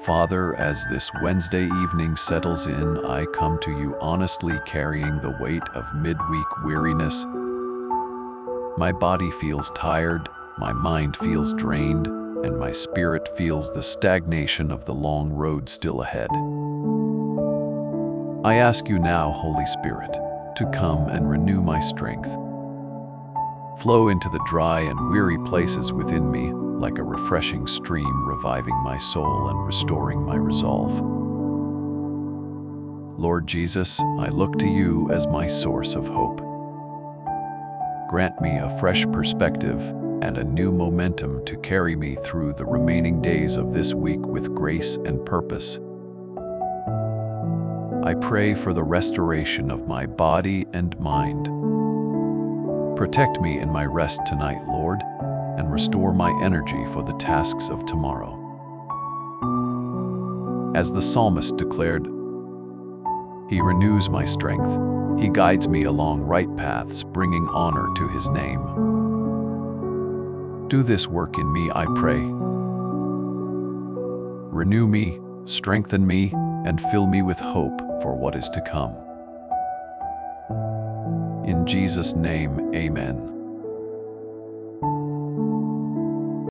Father, as this Wednesday evening settles in, I come to you honestly carrying the weight of midweek weariness. My body feels tired, my mind feels drained, and my spirit feels the stagnation of the long road still ahead. I ask you now, Holy Spirit, to come and renew my strength. Flow into the dry and weary places within me like a refreshing stream, reviving my soul and restoring my resolve. Lord Jesus, I look to you as my source of hope. Grant me a fresh perspective and a new momentum to carry me through the remaining days of this week with grace and purpose. I pray for the restoration of my body and mind. Protect me in my rest tonight, Lord, and restore my energy for the tasks of tomorrow. As the psalmist declared, He renews my strength. He guides me along right paths, bringing honor to His name. Do this work in me, I pray. Renew me, strengthen me, and fill me with hope for what is to come. In Jesus' name, amen.